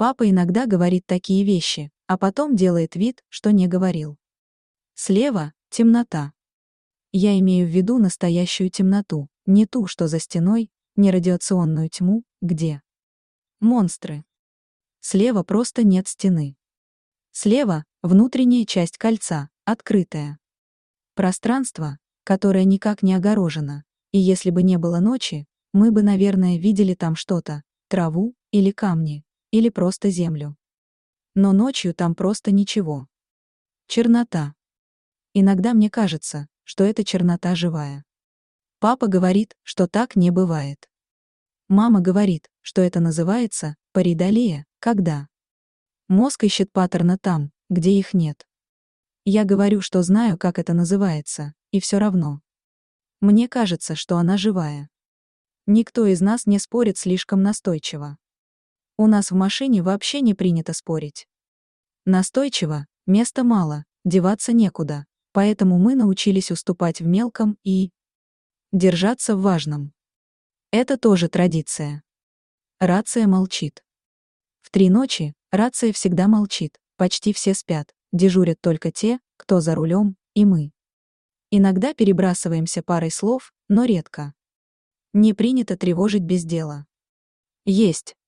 Папа иногда говорит такие вещи, а потом делает вид, что не говорил. Слева — темнота. Я имею в виду настоящую темноту, не ту, что за стеной, не радиационную тьму, где монстры. Слева просто нет стены. Слева — внутренняя часть кольца, открытая. Пространство, которое никак не огорожено, и если бы не было ночи, мы бы, наверное, видели там что-то, траву, или камни, или просто землю. Но ночью там просто ничего. Чернота. Иногда мне кажется, что эта чернота живая. Папа говорит, что так не бывает. Мама говорит, что это называется паридолия, когда мозг ищет паттерны там, где их нет. Я говорю, что знаю, как это называется, и все равно. Мне кажется, что она живая. Никто из нас не спорит слишком настойчиво. У нас в машине вообще не принято спорить. Настойчиво, места мало, деваться некуда, поэтому мы научились уступать в мелком и держаться в важном. Это тоже традиция. Рация молчит. В 3 ночи рация всегда молчит, почти все спят, дежурят только те, кто за рулем, и мы. Иногда перебрасываемся парой слов, но редко. Не принято тревожить без дела. Есть